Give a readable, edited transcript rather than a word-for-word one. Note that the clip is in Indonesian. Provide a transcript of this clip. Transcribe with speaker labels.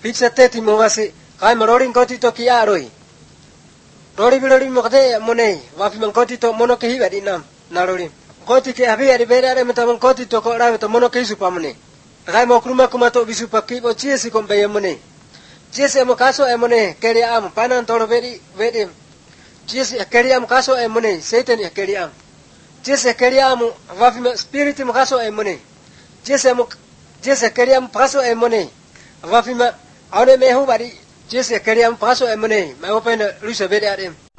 Speaker 1: pizza teti mo wasi kai marorin koti to ki aroi rori bilori mo kate monei wafi man koti to mono ke hiwa dinam narori koti ke habi ari bere are meta man koti to ko ra to mono ke supa mone kai mo kruma kuma to bisu pakki bo chiesi kom be mone chiesi mo kaso e mone keri am panan toro beri vedi chiesi keri am kaso e mone satan e keri am chiesi keri am wafi man spirit mo kaso e mone chiesi keri am kaso e mone wafi man Aune mehu bari jese keriam paso emone ma opena lusa bede adem